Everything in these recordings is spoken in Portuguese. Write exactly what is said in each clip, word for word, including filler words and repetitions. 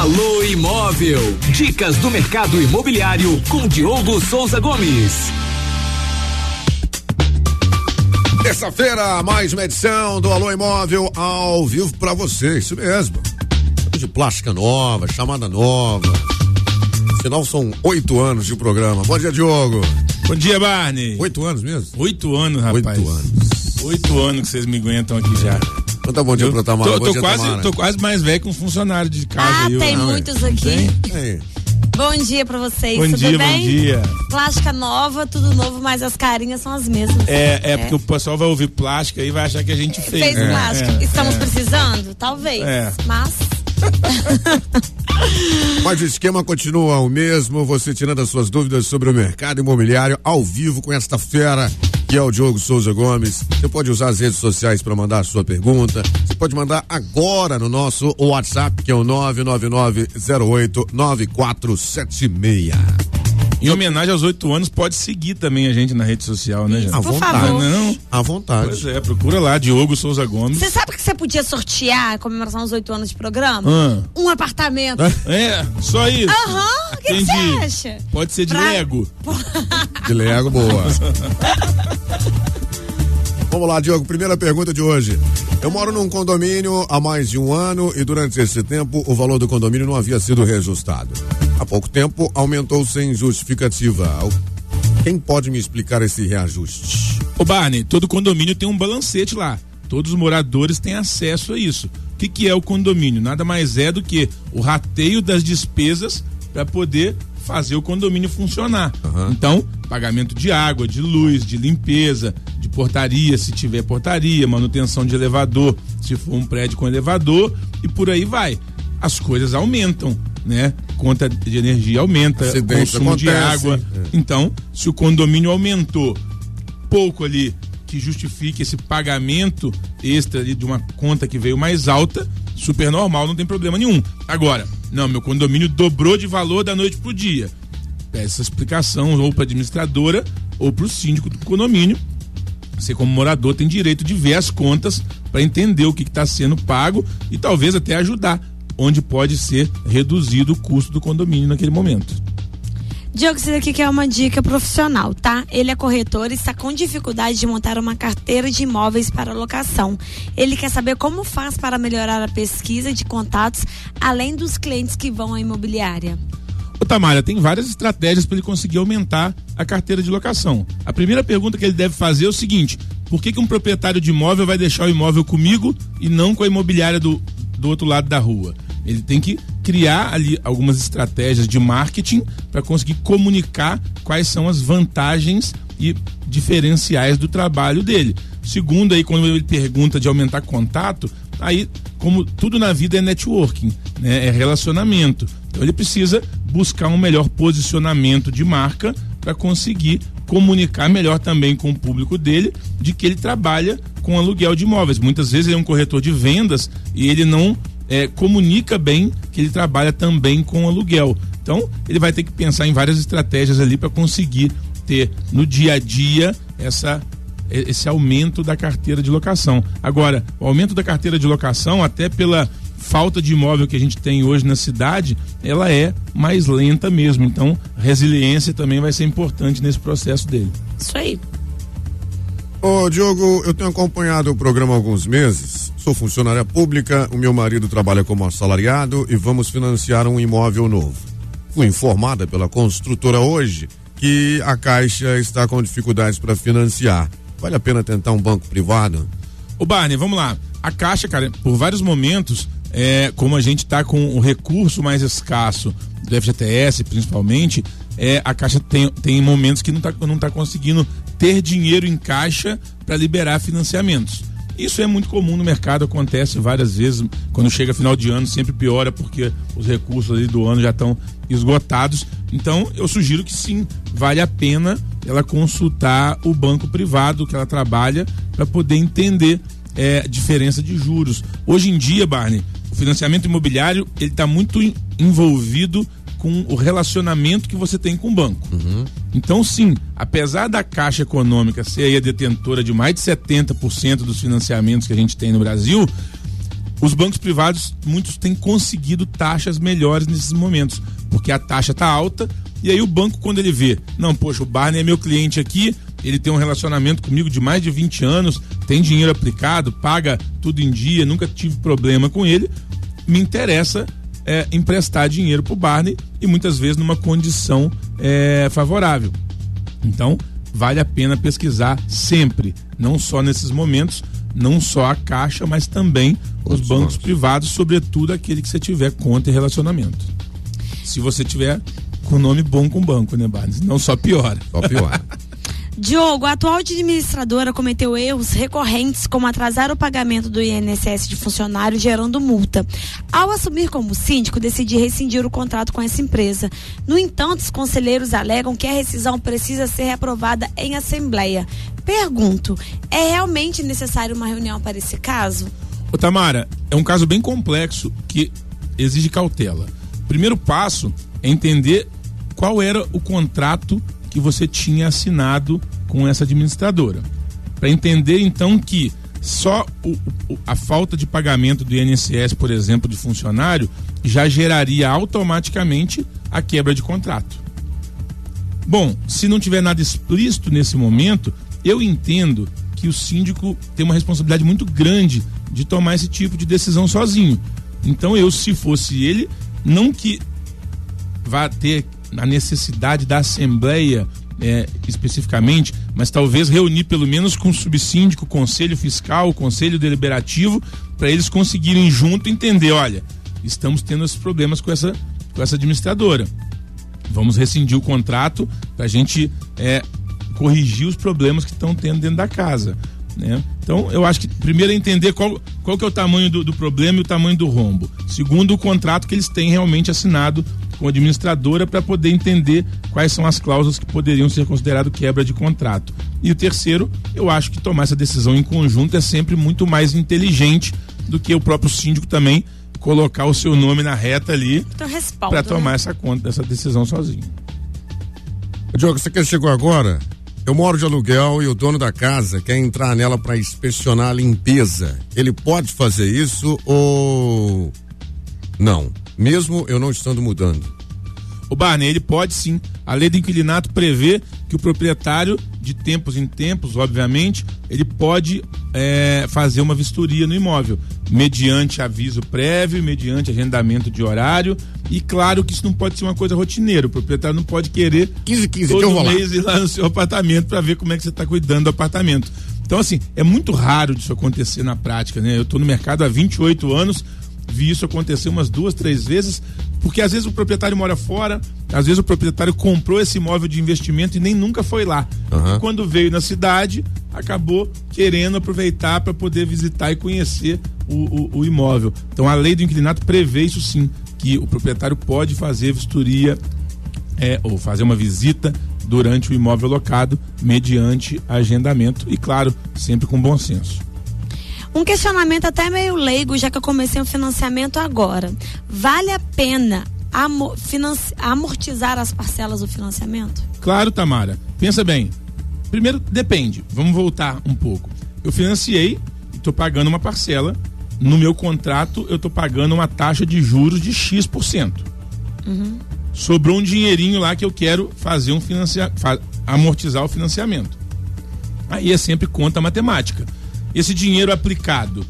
Alô Imóvel, dicas do mercado imobiliário com Diogo Souza Gomes. Terça-feira, mais uma edição do Alô Imóvel ao vivo pra você, isso mesmo. De plástica nova, chamada nova. Afinal, são oito anos de programa. Bom dia, Diogo. Bom dia, Barney. Oito anos mesmo? Oito anos, rapaz. Oito anos. Oito anos que vocês me aguentam aqui já. Então tá bom dia pra Tamara. Tô, bom tô, dia, quase, Tamara. tô quase mais velho que um funcionário de casa. Ah, aí, tem eu, muitos não, aqui. Tem? Tem. Bom dia pra vocês, Bom tudo dia, bem? bom dia. Plástica nova, tudo novo, mas as carinhas são as mesmas. É, é, é. porque o pessoal vai ouvir plástica e vai achar que a gente fez. Fez né? plástica. É, Estamos é. precisando? Talvez. É. Mas... Mas o esquema continua o mesmo, você tirando as suas dúvidas sobre o mercado imobiliário ao vivo com esta fera, que é o Diogo Souza Gomes. Você pode usar as redes sociais para mandar a sua pergunta, você pode mandar agora no nosso WhatsApp, que é o nove nove nove zero oito nove quatro sete seis. Em homenagem aos oito anos, pode seguir também a gente na rede social, né, gente? À Por vontade. favor. Não? À vontade. Pois é, procura lá, Diogo Souza Gomes. Você sabe que você podia sortear a comemoração dos oito anos de programa? Ah. Um apartamento. É, só isso. Aham, o que que você Entendi. acha? Pode ser de Pra- Lego. De Lego, boa. Vamos lá, Diogo, primeira pergunta de hoje. Eu moro num condomínio há mais de um ano e durante esse tempo o valor do condomínio não havia sido reajustado. Há pouco tempo aumentou sem justificativa. Quem pode me explicar esse reajuste? Ô Barney, todo condomínio tem um balancete lá. Todos os moradores têm acesso a isso. O que, que é o condomínio? Nada mais é do que o rateio das despesas para poder fazer o condomínio funcionar. Uhum. Então, pagamento de água, de luz, de limpeza, de portaria, se tiver portaria, manutenção de elevador, se for um prédio com elevador, e por aí vai. As coisas aumentam, né? Conta de energia aumenta, Acidentes consumo de acontecem. água. É. Então, se o condomínio aumentou pouco ali que justifique esse pagamento extra ali de uma conta que veio mais alta, super normal, não tem problema nenhum. Agora, não, meu condomínio dobrou de valor da noite pro dia. Peça essa explicação ou para administradora ou para o síndico do condomínio. Você, como morador, tem direito de ver as contas para entender o que está sendo pago e talvez até ajudar onde pode ser reduzido o custo do condomínio naquele momento. Diogo, isso daqui que é uma dica profissional, tá? Ele é corretor e está com dificuldade de montar uma carteira de imóveis para locação. Ele quer saber como faz para melhorar a pesquisa de contatos, além dos clientes que vão à imobiliária. Ô Tamara, tem várias estratégias para ele conseguir aumentar a carteira de locação. A primeira pergunta que ele deve fazer é o seguinte: por que que um proprietário de imóvel vai deixar o imóvel comigo e não com a imobiliária do, do outro lado da rua? Ele tem que criar ali algumas estratégias de marketing para conseguir comunicar quais são as vantagens e diferenciais do trabalho dele. Segundo, aí, quando ele pergunta de aumentar contato, aí, como tudo na vida é networking, né? É relacionamento. Então ele precisa buscar um melhor posicionamento de marca para conseguir comunicar melhor também com o público dele de que ele trabalha com aluguel de imóveis. Muitas vezes ele é um corretor de vendas e ele não É, comunica bem que ele trabalha também com aluguel. Então, ele vai ter que pensar em várias estratégias ali para conseguir ter no dia a dia essa, esse aumento da carteira de locação. Agora, o aumento da carteira de locação, até pela falta de imóvel que a gente tem hoje na cidade, ela é mais lenta mesmo. Então, resiliência também vai ser importante nesse processo dele. Isso aí. Ô Diogo, eu tenho acompanhado o programa há alguns meses, sou funcionária pública, o meu marido trabalha como assalariado e vamos financiar um imóvel novo. Fui informada pela construtora hoje que a Caixa está com dificuldades para financiar. Vale a pena tentar um banco privado? Ô Barney, vamos lá. A Caixa, cara, por vários momentos, é, como a gente está com o recurso mais escasso do F G T S, principalmente, é, a Caixa tem, tem momentos que não está não tá conseguindo ter dinheiro em caixa para liberar financiamentos. Isso é muito comum no mercado, acontece várias vezes. Quando chega final de ano, sempre piora porque os recursos ali do ano já estão esgotados. Então, eu sugiro que sim, vale a pena ela consultar o banco privado que ela trabalha para poder entender é, a diferença de juros. Hoje em dia, Barney, o financiamento imobiliário ele está muito envolvido com o relacionamento que você tem com o banco. Uhum. Então, sim, apesar da Caixa Econômica ser aí a detentora de mais de setenta por cento dos financiamentos que a gente tem no Brasil, os bancos privados, muitos têm conseguido taxas melhores nesses momentos, porque a taxa está alta, e aí o banco, quando ele vê, não, poxa, o Barney é meu cliente aqui, ele tem um relacionamento comigo de mais de vinte anos, tem dinheiro aplicado, paga tudo em dia, nunca tive problema com ele, me interessa é, emprestar dinheiro pro Barney, e muitas vezes numa condição é, favorável. Então, vale a pena pesquisar sempre, não só nesses momentos, não só a Caixa, mas também os bancos privados, sobretudo aquele que você tiver conta e relacionamento. Se você tiver com nome bom com banco, né, Barnes? Não só piora. Só piora. Diogo, a atual administradora cometeu erros recorrentes, como atrasar o pagamento do I N S S de funcionário, gerando multa. Ao assumir como síndico, decidi rescindir o contrato com essa empresa. No entanto, os conselheiros alegam que a rescisão precisa ser aprovada em assembleia. Pergunto, é realmente necessário uma reunião para esse caso? Ô Tamara, é um caso bem complexo que exige cautela. O primeiro passo é entender qual era o contrato que você tinha assinado com essa administradora. Para entender então que só o, o, a falta de pagamento do I N S S, por exemplo, de funcionário, já geraria automaticamente a quebra de contrato. Bom, se não tiver nada explícito nesse momento, eu entendo que o síndico tem uma responsabilidade muito grande de tomar esse tipo de decisão sozinho. Então eu, se fosse ele, não que vá ter a necessidade da assembleia é, especificamente, mas talvez reunir pelo menos com o subsíndico, o conselho fiscal, o conselho deliberativo, para eles conseguirem junto entender, olha, estamos tendo esses problemas com essa, com essa administradora. Vamos rescindir o contrato para a gente é, corrigir os problemas que estão tendo dentro da casa, né? Então eu acho que primeiro é entender qual, qual que é o tamanho do, do problema e o tamanho do rombo. Segundo, o contrato que eles têm realmente assinado com a administradora, para poder entender quais são as cláusulas que poderiam ser consideradas quebra de contrato. E o terceiro, eu acho que tomar essa decisão em conjunto é sempre muito mais inteligente do que o próprio síndico também colocar o seu nome na reta ali para tomar, né, essa conta, essa decisão sozinho. Diogo, você que chegou agora, eu moro de aluguel e o dono da casa quer entrar nela para inspecionar a limpeza. Ele pode fazer isso ou não? Mesmo eu não estando mudando. O Barney, ele pode sim. A lei do inquilinato prevê que o proprietário, de tempos em tempos, obviamente, ele pode é, fazer uma vistoria no imóvel, mediante aviso prévio, mediante agendamento de horário, e claro que isso não pode ser uma coisa rotineira. O proprietário não pode querer quinze, quinze, todo eu vou mês lá. ir lá no seu apartamento para ver como é que você está cuidando do apartamento. Então, assim, é muito raro disso acontecer na prática, né? Eu estou no mercado há vinte e oito anos, vi isso acontecer umas duas, três vezes, porque às vezes o proprietário mora fora, às vezes o proprietário comprou esse imóvel de investimento e nem nunca foi lá. Uhum. E quando veio na cidade, acabou querendo aproveitar para poder visitar e conhecer o, o, o imóvel. Então a lei do inquilinato prevê isso sim, que o proprietário pode fazer vistoria é, ou fazer uma visita durante o imóvel locado, mediante agendamento e, claro, sempre com bom senso. Um questionamento até meio leigo, já que eu comecei o financiamento agora. Vale a pena amor, financi, amortizar as parcelas do financiamento? Claro, Tamara. Pensa bem. Primeiro, depende. Vamos voltar um pouco. Eu financiei e estou pagando uma parcela. No meu contrato, eu estou pagando uma taxa de juros de X por cento. Uhum. Sobrou um dinheirinho lá que eu quero fazer um financia, fa, amortizar o financiamento. Aí é sempre conta matemática. Esse dinheiro aplicado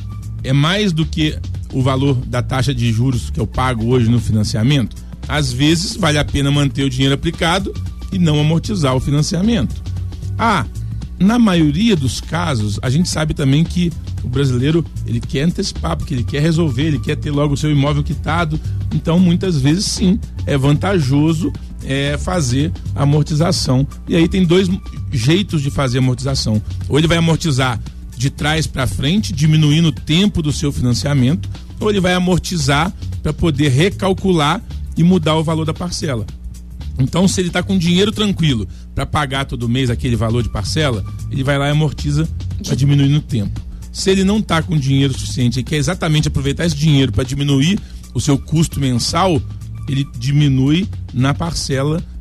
é mais do que o valor da taxa de juros que eu pago hoje no financiamento? Às vezes vale a pena manter o dinheiro aplicado e não amortizar o financiamento. Ah, na maioria dos casos, a gente sabe também que o brasileiro, ele quer antecipar, porque ele quer resolver, ele quer ter logo o seu imóvel quitado. Então, muitas vezes, sim, é vantajoso é, fazer a amortização. E aí tem dois jeitos de fazer a amortização. Ou ele vai amortizar de trás para frente, diminuindo o tempo do seu financiamento, ou ele vai amortizar para poder recalcular e mudar o valor da parcela. Então, se ele está com dinheiro tranquilo para pagar todo mês aquele valor de parcela, ele vai lá e amortiza para diminuir no tempo. Se ele não está com dinheiro suficiente e quer exatamente aproveitar esse dinheiro para diminuir o seu custo mensal, ele diminui na parcela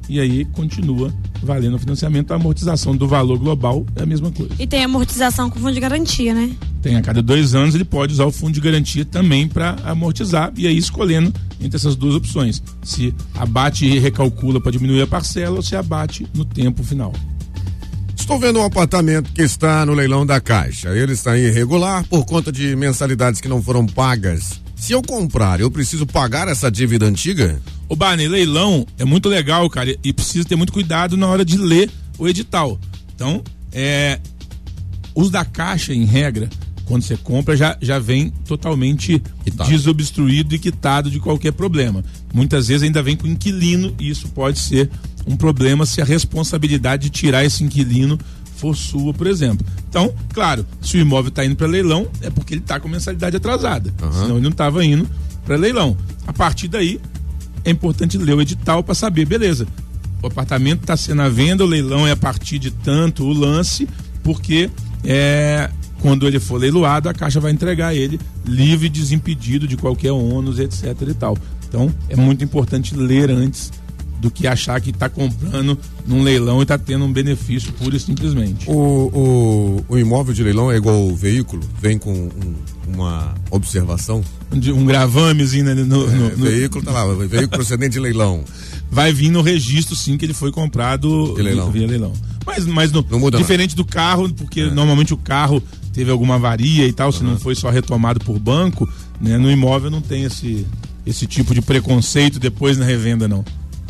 e aí continua valendo o financiamento. A amortização do valor global é a mesma coisa. E tem amortização com fundo de garantia, né? Tem, a cada dois anos ele pode usar o fundo de garantia também para amortizar, e aí escolhendo entre essas duas opções, se abate e recalcula para diminuir a parcela ou se abate no tempo final. Estou vendo um apartamento que está no leilão da Caixa. Ele está irregular por conta de mensalidades que não foram pagas. Se eu comprar, eu preciso pagar essa dívida antiga? Ô Barney, leilão é muito legal, cara, e precisa ter muito cuidado na hora de ler o edital. Então, é, os da Caixa, em regra, quando você compra, já, já vem totalmente quitado, desobstruído e quitado de qualquer problema. Muitas vezes ainda vem com inquilino, e isso pode ser um problema se a responsabilidade de tirar esse inquilino for sua, por exemplo. Então, claro, se o imóvel está indo para leilão, é porque ele está com mensalidade atrasada. Uhum. Senão ele não estava indo para leilão. A partir daí, é importante ler o edital para saber, beleza, o apartamento está sendo à venda, o leilão é a partir de tanto o lance, porque é, quando ele for leiloado, a Caixa vai entregar ele livre e desimpedido de qualquer ônus, etc e tal. Então, é muito importante ler antes do que achar que está comprando num leilão e está tendo um benefício pura e simplesmente. O, o, o imóvel de leilão é igual o veículo? Vem com um, uma observação? Um, um gravamezinho, né? No, é, no, no... veículo tá lá, veículo procedente de leilão. Vai vir no registro, sim, que ele foi comprado de leilão. via leilão. Mas, mas no, não muda diferente nada. Do carro, porque é. normalmente o carro teve alguma avaria e tal, se uhum. não foi só retomado por banco, né? No imóvel não tem esse, esse tipo de preconceito depois na revenda, não.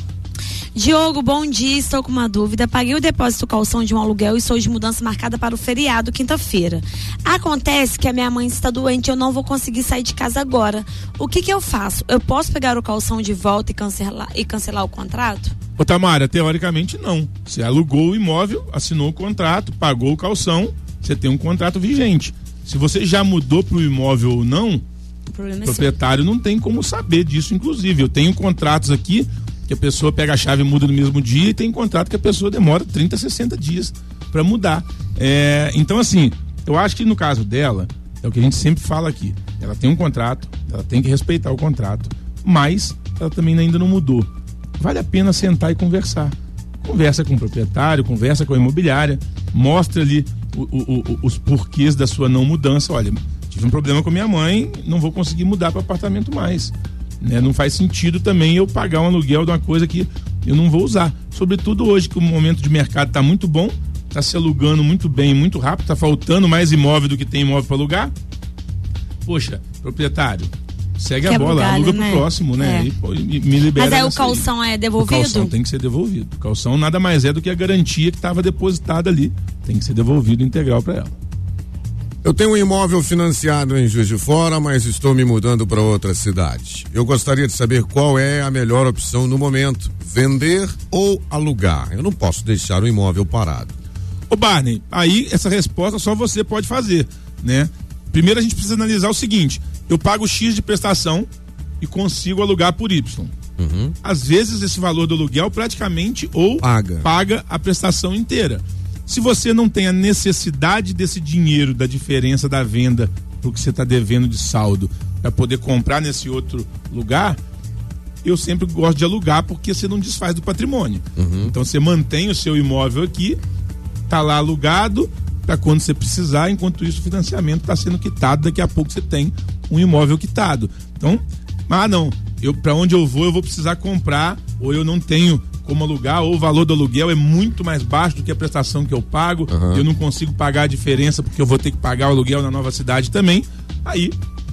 Diogo, bom dia, estou com uma dúvida. Paguei o depósito calção de um aluguel e sou de mudança marcada para o feriado, quinta-feira. Acontece que a minha mãe está doente e eu não vou conseguir sair de casa agora. O que que eu faço? Eu posso pegar o calção de volta e cancelar, e cancelar o contrato? Ô Tamara, teoricamente não. Você alugou o imóvel, assinou o contrato, pagou o calção, você tem um contrato vigente. Se você já mudou para o imóvel ou não, o, o proprietário não tem como saber disso, inclusive. Eu tenho contratos aqui que a pessoa pega a chave e muda no mesmo dia, e tem contrato que a pessoa demora trinta, sessenta dias para mudar. É, então, assim, eu acho que no caso dela, é o que a gente sempre fala aqui, ela tem um contrato, ela tem que respeitar o contrato, mas ela também ainda não mudou. Vale a pena sentar e conversar. Conversa com o proprietário, conversa com a imobiliária, mostra ali o, o, o, os porquês da sua não mudança. Olha, tive um problema com minha mãe, não vou conseguir mudar para apartamento mais. Né? Não faz sentido também eu pagar um aluguel de uma coisa que eu não vou usar. Sobretudo hoje que o momento de mercado está muito bom, está se alugando muito bem, muito rápido, está faltando mais imóvel do que tem imóvel para alugar. Poxa, proprietário, segue Quebra a bola, galho, aluga né? pro próximo, né? É. E, pô, me, me libera. Mas aí o calção aí. é devolvido? O calção tem que ser devolvido. O calção nada mais é do que a garantia que estava depositada ali. Tem que ser devolvido integral para ela. Eu tenho um imóvel financiado em Juiz de Fora, mas estou me mudando para outra cidade. Eu gostaria de saber qual é a melhor opção no momento, vender ou alugar. Eu não posso deixar o imóvel parado. Ô Barney, aí essa resposta só você pode fazer, né? Primeiro a gente precisa analisar o seguinte: eu pago X de prestação e consigo alugar por Y. Uhum. Às vezes esse valor do aluguel praticamente ou paga, paga a prestação inteira. Se você não tem a necessidade desse dinheiro, da diferença da venda pro que você está devendo de saldo, para poder comprar nesse outro lugar, eu sempre gosto de alugar, porque você não desfaz do patrimônio. Uhum. Então você mantém o seu imóvel aqui, tá lá alugado, para quando você precisar, enquanto isso o financiamento está sendo quitado, daqui a pouco você tem um imóvel quitado. Então, ah não, eu, para onde eu vou eu vou precisar comprar, ou eu não tenho como alugar, ou o valor do aluguel é muito mais baixo do que a prestação que eu pago, uhum. eu não consigo pagar a diferença porque eu vou ter que pagar o aluguel na nova cidade também. Aí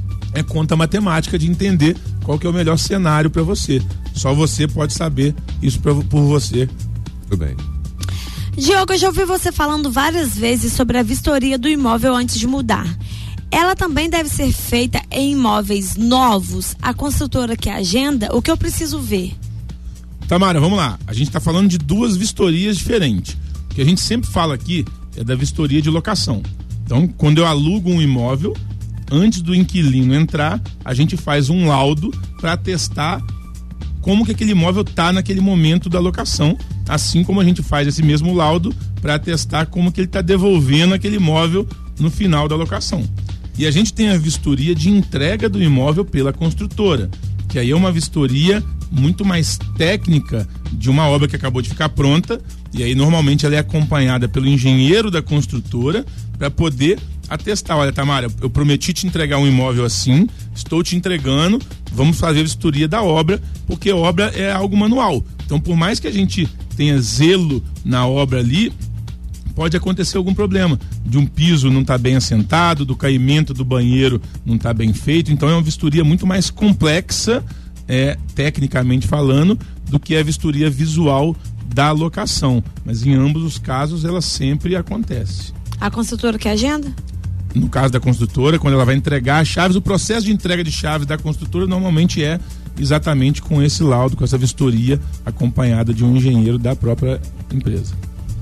é conta matemática de entender qual que é o melhor cenário para você. Só você pode saber isso pra, por você. Tudo bem. Diogo, eu já ouvi você falando várias vezes sobre a vistoria do imóvel antes de mudar. Ela também deve ser feita em imóveis novos? A construtora que agenda, o que eu preciso ver? Tamara, vamos lá. A gente está falando de duas vistorias diferentes. O que a gente sempre fala aqui é da vistoria de locação. Então, quando eu alugo um imóvel, antes do inquilino entrar, a gente faz um laudo para atestar como que aquele imóvel está naquele momento da locação, assim como a gente faz esse mesmo laudo para atestar como que ele está devolvendo aquele imóvel no final da locação. E a gente tem a vistoria de entrega do imóvel pela construtora, que aí é uma vistoria muito mais técnica de uma obra que acabou de ficar pronta, e aí normalmente ela é acompanhada pelo engenheiro da construtora para poder atestar. Olha, Tamara, eu prometi te entregar um imóvel assim, estou te entregando, vamos fazer a vistoria da obra, porque obra é algo manual. Então, por mais que a gente tenha zelo na obra ali, pode acontecer algum problema, de um piso não estar tá bem assentado, do caimento do banheiro não estar tá bem feito. Então é uma vistoria muito mais complexa, é, tecnicamente falando, do que a vistoria visual da locação. Mas em ambos os casos ela sempre acontece. A construtora que agenda? No caso da construtora, quando ela vai entregar as chaves, o processo de entrega de chaves da construtora normalmente é exatamente com esse laudo, com essa vistoria acompanhada de um engenheiro da própria empresa.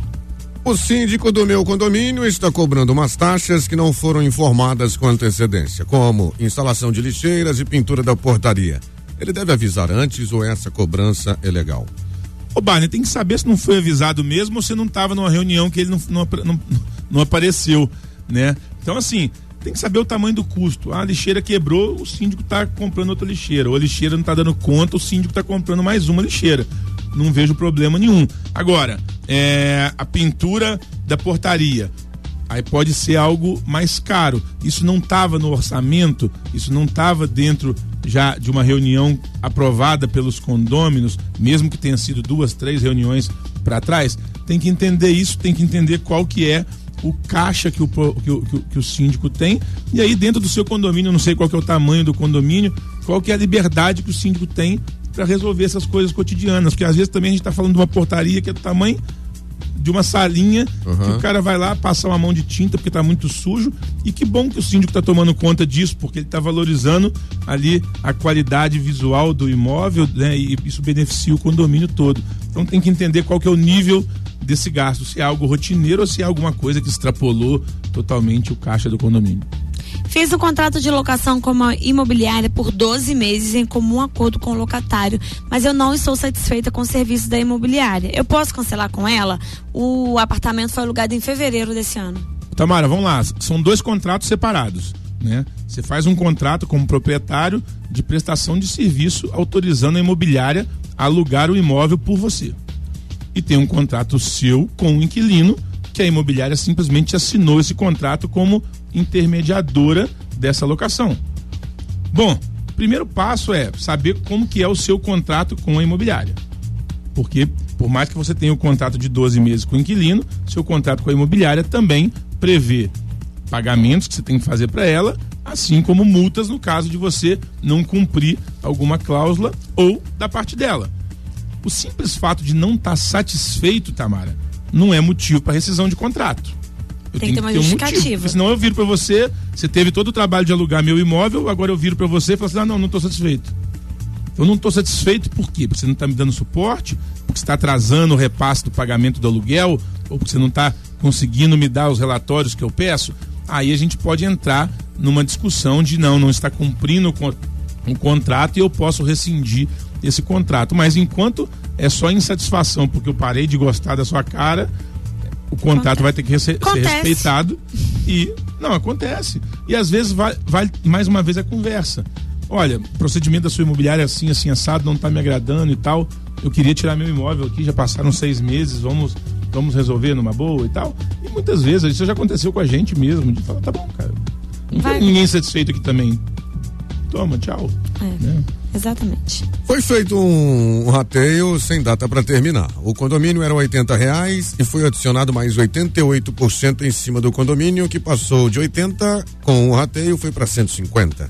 O síndico do meu condomínio está cobrando umas taxas que não foram informadas com antecedência, como instalação de lixeiras e pintura da portaria. Ele deve avisar antes ou essa cobrança é legal? Ô Barney, tem que saber se não foi avisado mesmo ou se não estava numa reunião que ele não, não, não, não apareceu, né? Então, assim, tem que saber o tamanho do custo. Ah, a lixeira quebrou, o síndico está comprando outra lixeira. Ou a lixeira não está dando conta, o síndico está comprando mais uma lixeira. Não vejo problema nenhum. Agora, é, a pintura da portaria, aí pode ser algo mais caro. Isso não estava no orçamento, isso não estava dentro já de uma reunião aprovada pelos condôminos, mesmo que tenha sido duas, três reuniões para trás. Tem que entender isso, tem que entender qual que é o caixa que o, que, o, que o síndico tem, e aí dentro do seu condomínio, eu não sei qual que é o tamanho do condomínio, qual que é a liberdade que o síndico tem para resolver essas coisas cotidianas, porque às vezes também a gente está falando de uma portaria que é do tamanho de uma salinha, uhum. que o cara vai lá passar uma mão de tinta porque está muito sujo, e que bom que o síndico está tomando conta disso, porque ele está valorizando ali a qualidade visual do imóvel, né, e isso beneficia o condomínio todo. Então tem que entender qual que é o nível desse gasto, se é algo rotineiro ou se é alguma coisa que extrapolou totalmente o caixa do condomínio. Fiz um contrato de locação com uma imobiliária por doze meses em comum acordo com o locatário, mas eu não estou satisfeita com o serviço da imobiliária. Eu posso cancelar com ela? O apartamento foi alugado em fevereiro desse ano. Tamara, vamos lá. São dois contratos separados, né? Você faz um contrato como proprietário de prestação de serviço autorizando a imobiliária a alugar o imóvel por você. E tem um contrato seu com o inquilino, que a imobiliária simplesmente assinou esse contrato como intermediadora dessa locação. Bom, o primeiro passo é saber como que é o seu contrato com a imobiliária. Porque, por mais que você tenha um contrato de doze meses com o inquilino, seu contrato com a imobiliária também prevê pagamentos que você tem que fazer para ela, assim como multas no caso de você não cumprir alguma cláusula ou da parte dela. O simples fato de não estar tá satisfeito, Tamara, não é motivo para rescisão de contrato. Eu tem que ter uma justificativa. Um senão eu viro para você, você teve todo o trabalho de alugar meu imóvel, agora eu viro para você e falo assim, ah, não, não estou satisfeito. Eu não estou satisfeito por quê? Porque você não está me dando suporte, porque você está atrasando o repasse do pagamento do aluguel, ou porque você não está conseguindo me dar os relatórios que eu peço. Aí a gente pode entrar numa discussão de não, não está cumprindo um contrato e eu posso rescindir esse contrato. Mas enquanto é só insatisfação porque eu parei de gostar da sua cara, o contrato acontece. Vai ter que ser respeitado e não acontece. E às vezes vai, vai mais uma vez a conversa. Olha, o procedimento da sua imobiliária é assim, assim, assado, não está me agradando e tal. Eu queria tirar meu imóvel aqui, já passaram seis meses, vamos, vamos resolver numa boa e tal. E muitas vezes, isso já aconteceu com a gente mesmo, de falar, tá bom, cara, não vai. Tem ninguém satisfeito aqui também. Toma, tchau. É. Né? Exatamente. Foi feito um rateio sem data para terminar. O condomínio era oitenta reais e foi adicionado mais oitenta e oito por cento em cima do condomínio, que passou de oitenta com o rateio foi para cento e cinquenta.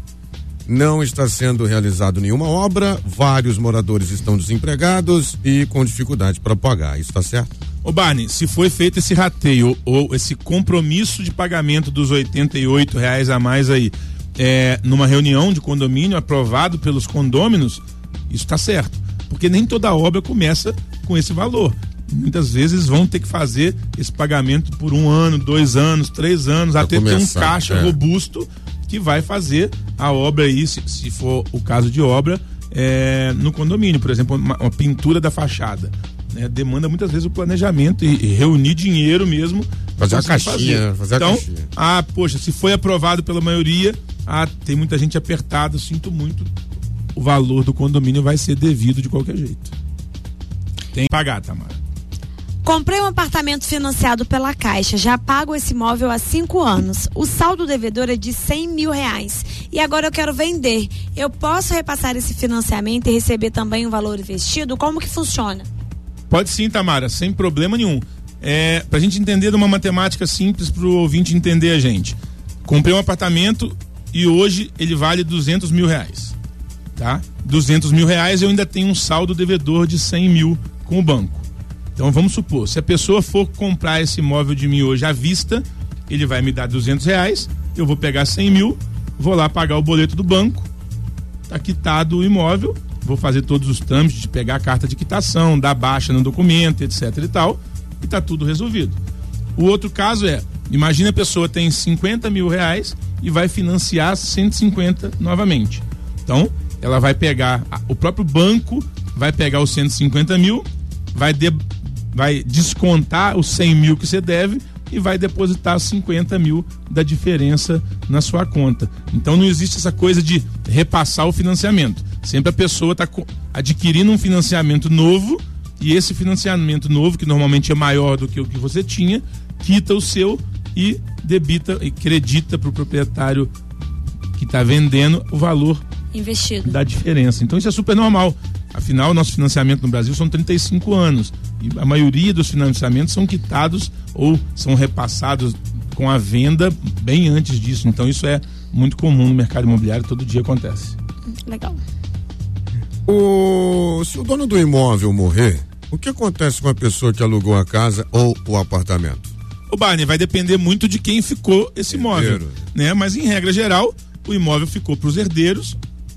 Não está sendo realizado nenhuma obra, vários moradores estão desempregados e com dificuldade para pagar. Isso está certo? Ô Barney, se foi feito esse rateio ou esse compromisso de pagamento dos oitenta e oito reais a mais aí, É, numa reunião de condomínio aprovado pelos condôminos, isso está certo, porque nem toda obra começa com esse valor. Muitas vezes vão ter que fazer esse pagamento por um ano, dois anos, três anos, pra até começar, ter um caixa é. robusto que vai fazer a obra aí, se, se for o caso de obra, é, no condomínio. Por exemplo, uma, uma pintura da fachada, né? Demanda muitas vezes o planejamento e, e reunir dinheiro mesmo. Fazer a caixinha, fazer então, a caixinha. Ah, poxa, se foi aprovado pela maioria, ah, tem muita gente apertada, sinto muito, o valor do condomínio vai ser devido de qualquer jeito. Tem que pagar, Tamara. Comprei um apartamento financiado pela Caixa, já pago esse imóvel há cinco anos. O saldo devedor é de cem mil reais e agora eu quero vender. Eu posso repassar esse financiamento e receber também o valor investido? Como que funciona? Pode sim, Tamara, sem problema nenhum. É, pra gente entender de uma matemática simples pro ouvinte entender a gente. Comprei um apartamento e hoje ele vale duzentos mil reais, tá? duzentos mil reais eu ainda tenho um saldo devedor de cem mil com o banco. Então vamos supor, se a pessoa for comprar esse imóvel de mim hoje à vista, ele vai me dar duzentos reais, eu vou pegar cem mil, vou lá pagar o boleto do banco, tá quitado o imóvel, vou fazer todos os trâmites de pegar a carta de quitação, dar baixa no documento, etc e tal, e tá tudo resolvido. O outro caso é, imagina a pessoa tem cinquenta mil reais e vai financiar cento e cinquenta novamente. Então, ela vai pegar, o próprio banco vai pegar os cento e cinquenta mil, vai de, vai descontar os cem mil que você deve e vai depositar cinquenta mil da diferença na sua conta. Então não existe essa coisa de repassar o financiamento. Sempre a pessoa está adquirindo um financiamento novo e esse financiamento novo, que normalmente é maior do que o que você tinha, quita o seu e debita e credita para o proprietário que está vendendo o valor investido da diferença. Então isso é super normal. Afinal, nosso financiamento no Brasil são trinta e cinco anos e a maioria dos financiamentos são quitados ou são repassados com a venda bem antes disso. Então isso é muito comum no mercado imobiliário, todo dia acontece. Legal. O... Se o dono do imóvel morrer, o que acontece com a pessoa que alugou a casa ou o apartamento? O Barney, vai depender muito de quem ficou esse imóvel, Herdeiro. né? Mas em regra geral, o imóvel ficou para os herdeiros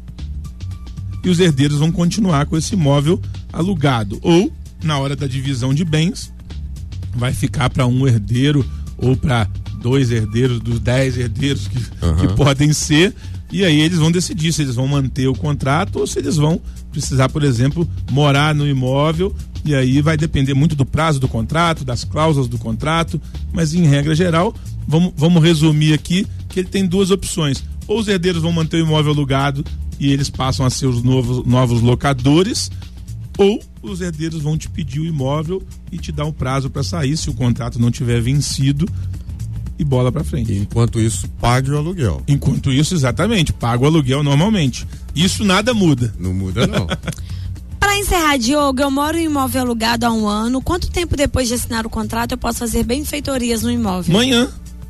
e os herdeiros vão continuar com esse imóvel alugado. Ou, na hora da divisão de bens, vai ficar para um herdeiro ou para dois herdeiros dos dez herdeiros que, uhum. que podem ser. E aí eles vão decidir se eles vão manter o contrato ou se eles vão precisar, por exemplo, morar no imóvel. E aí vai depender muito do prazo do contrato, das cláusulas do contrato. Mas em regra geral, vamos, vamos resumir aqui que ele tem duas opções. Ou os herdeiros vão manter o imóvel alugado e eles passam a ser os novos, novos locadores, ou os herdeiros vão te pedir o imóvel e te dar um prazo para sair se o contrato não tiver vencido e bola para frente. Enquanto isso, pague o aluguel. Enquanto isso, exatamente, paga o aluguel normalmente. Isso nada muda. Não muda não. Para encerrar, Diogo, eu moro em imóvel alugado há um ano. Quanto tempo depois de assinar o contrato eu posso fazer benfeitorias no imóvel? Amanhã.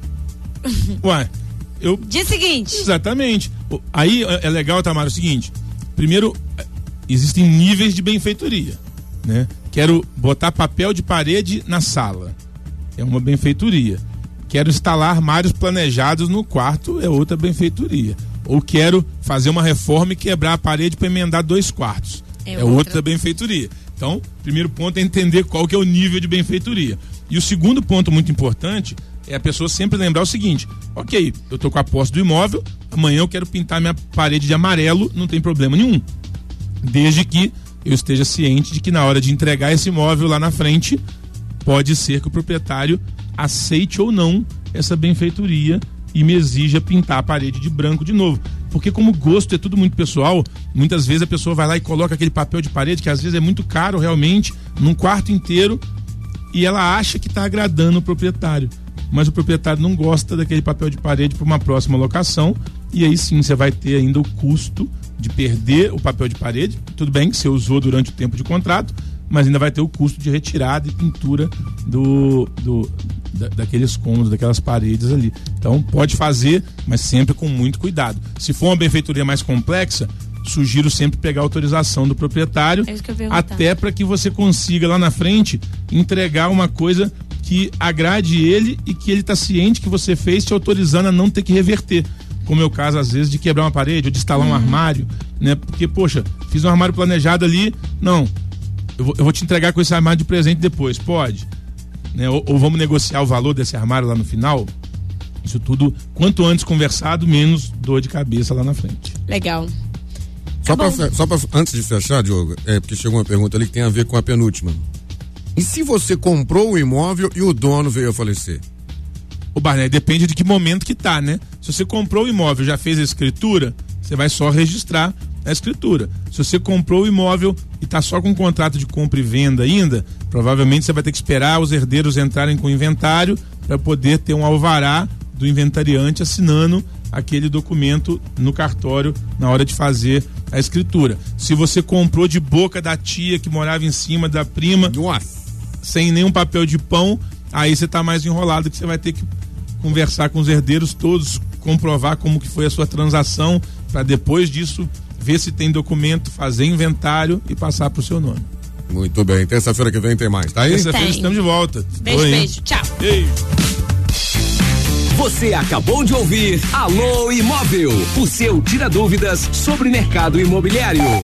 Ué, eu... Dia seguinte. Exatamente. Aí é legal, Tamara, o seguinte. Primeiro, existem níveis de benfeitoria, né? Quero botar papel de parede na sala. É uma benfeitoria. Quero instalar armários planejados no quarto. É outra benfeitoria. Ou quero fazer uma reforma e quebrar a parede para emendar dois quartos. É, é outra. outra benfeitoria. Então, primeiro ponto é entender qual que é o nível de benfeitoria. E o segundo ponto muito importante é a pessoa sempre lembrar o seguinte: ok, eu tô com a posse do imóvel, amanhã eu quero pintar minha parede de amarelo, não tem problema nenhum. Desde que eu esteja ciente de que na hora de entregar esse imóvel lá na frente, pode ser que o proprietário aceite ou não essa benfeitoria e me exija pintar a parede de branco de novo. Porque como gosto é tudo muito pessoal, muitas vezes a pessoa vai lá e coloca aquele papel de parede, que às vezes é muito caro realmente, num quarto inteiro, e ela acha que está agradando o proprietário. Mas o proprietário não gosta daquele papel de parede para uma próxima locação, e aí sim você vai ter ainda o custo de perder o papel de parede. Tudo bem que você usou durante o tempo de contrato, mas ainda vai ter o custo de retirada e pintura do, do, da, daqueles cômodos, daquelas paredes ali. Então pode fazer, mas sempre com muito cuidado. Se for uma benfeitoria mais complexa, sugiro sempre pegar a autorização do proprietário, é isso que eu até para que você consiga lá na frente entregar uma coisa que agrade ele e que ele está ciente que você fez, te autorizando a não ter que reverter. Como é o caso, às vezes, de quebrar uma parede ou de instalar uhum. um armário, né? Porque, poxa, fiz um armário planejado ali, não, eu vou, eu vou te entregar com esse armário de presente depois, pode? Né? Ou, ou vamos negociar o valor desse armário lá no final? Isso tudo, quanto antes conversado, menos dor de cabeça lá na frente. Legal. Só Tá para só pra, antes de fechar, Diogo, é porque chegou uma pergunta ali que tem a ver com a penúltima. E se você comprou o imóvel e o dono veio a falecer? O Barney, depende de que momento que tá, né? Se você comprou o imóvel, já fez a escritura, você vai só registrar na escritura. Se você comprou o imóvel e está só com contrato de compra e venda ainda, provavelmente você vai ter que esperar os herdeiros entrarem com o inventário para poder ter um alvará do inventariante assinando aquele documento no cartório na hora de fazer a escritura. Se você comprou de boca da tia que morava em cima da prima, Nossa. sem nenhum papel de pão, aí você está mais enrolado, que você vai ter que conversar com os herdeiros todos, comprovar como que foi a sua transação, para depois disso ver se tem documento, fazer inventário e passar pro seu nome. Muito bem, terça-feira que vem tem mais, tá aí? Terça-feira estamos de volta. Beijo, Oi. beijo, tchau. Beijo. Você acabou de ouvir Alô Imóvel, o seu tira dúvidas sobre mercado imobiliário.